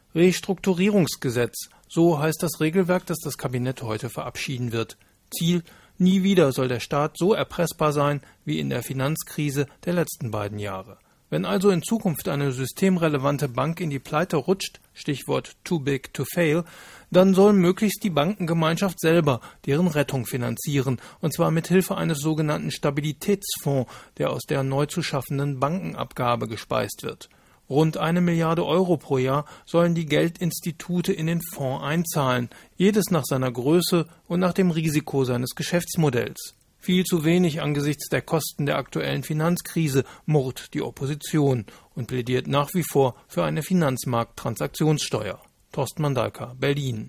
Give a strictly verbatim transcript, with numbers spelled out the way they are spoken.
Restrukturierungsgesetz, so heißt das Regelwerk, das das Kabinett heute verabschieden wird. Ziel: Nie wieder soll der Staat so erpressbar sein wie in der Finanzkrise der letzten beiden Jahre. Wenn also in Zukunft eine systemrelevante Bank in die Pleite rutscht, Stichwort too big to fail, dann soll möglichst die Bankengemeinschaft selber deren Rettung finanzieren, und zwar mit Hilfe eines sogenannten Stabilitätsfonds, der aus der neu zu schaffenden Bankenabgabe gespeist wird. Rund eine Milliarde Euro pro Jahr sollen die Geldinstitute in den Fonds einzahlen, jedes nach seiner Größe und nach dem Risiko seines Geschäftsmodells. Viel zu wenig angesichts der Kosten der aktuellen Finanzkrise, murrt die Opposition und plädiert nach wie vor für eine Finanzmarkttransaktionssteuer. Torsten Mandalka, Berlin.